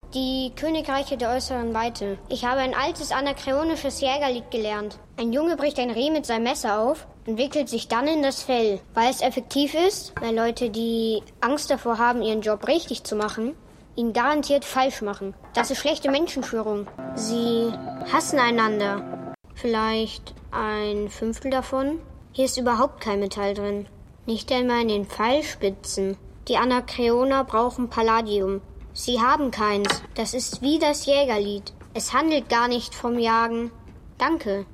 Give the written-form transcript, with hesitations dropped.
Die Königreiche der äußeren Weite. Ich habe ein altes anakreonisches Jägerlied gelernt. Ein Junge bricht ein Reh mit seinem Messer auf und wickelt sich dann in das Fell. Weil es effektiv ist, weil Leute, die Angst davor haben, ihren Job richtig zu machen, ihn garantiert falsch machen. Das ist schlechte Menschenführung. Sie hassen einander. Vielleicht 1/5 davon. Hier ist überhaupt kein Metall drin. Nicht einmal in den Pfeilspitzen. Die Anakreoner brauchen Palladium. Sie haben keins. Das ist wie das Jägerlied. Es handelt gar nicht vom Jagen. Danke.